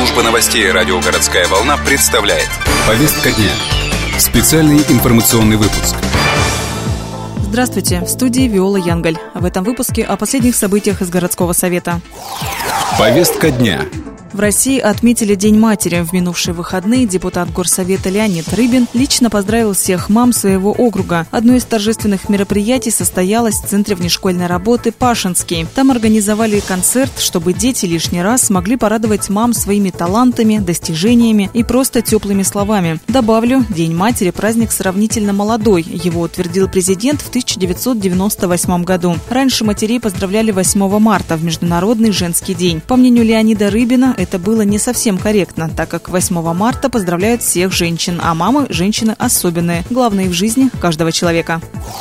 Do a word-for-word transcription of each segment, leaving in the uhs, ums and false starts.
Служба новостей радио «Городская волна» представляет. Повестка дня. Специальный информационный выпуск. Здравствуйте, в студии Виола Янгаль. В этом выпуске о последних событиях из городского совета. Повестка дня. В России отметили День матери. В минувшие выходные депутат Горсовета Леонид Рыбин лично поздравил всех мам своего округа. Одно из торжественных мероприятий состоялось в Центре внешкольной работы «Пашинский». Там организовали концерт, чтобы дети лишний раз смогли порадовать мам своими талантами, достижениями и просто теплыми словами. Добавлю, День матери – праздник сравнительно молодой. Его утвердил президент в тысяча девятьсот девяносто восьмом году. Раньше матерей поздравляли восьмого марта, в Международный женский день. По мнению Леонида Рыбина, это было не совсем корректно, так как восьмого марта поздравляют всех женщин, а мамы – женщины особенные, главные в жизни каждого человека.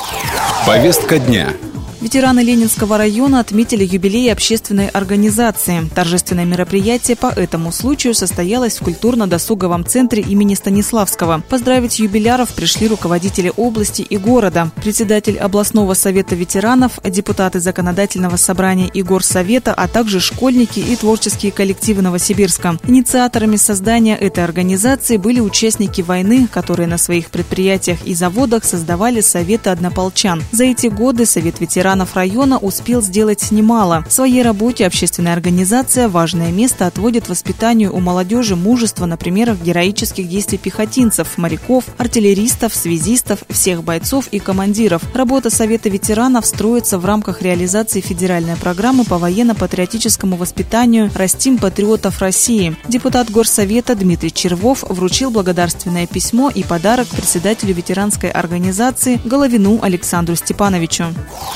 Повестка дня. Ветераны Ленинского района отметили юбилей общественной организации. Торжественное мероприятие по этому случаю состоялось в культурно-досуговом центре имени Станиславского. Поздравить юбиляров пришли руководители области и города, председатель областного совета ветеранов, депутаты законодательного собрания и горсовета, а также школьники и творческие коллективы Новосибирска. Инициаторами создания этой организации были участники войны, которые на своих предприятиях и заводах создавали советы однополчан. За эти годы совет ветеранов района успел сделать немало. В своей работе общественная организация важное место отводит воспитанию у молодежи мужества на примерах героических действий пехотинцев, моряков, артиллеристов, связистов, всех бойцов и командиров. Работа Совета ветеранов строится в рамках реализации федеральной программы по военно-патриотическому воспитанию «Растим патриотов России». Депутат Горсовета Дмитрий Червов вручил благодарственное письмо и подарок председателю ветеранской организации Головину Александру Степановичу.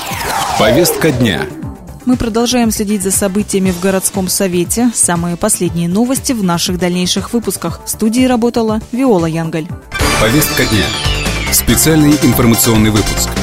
Повестка дня. Мы продолжаем следить за событиями в городском совете. Самые последние новости в наших дальнейших выпусках. В студии работала Виола Янгаль. Повестка дня. Специальный информационный выпуск.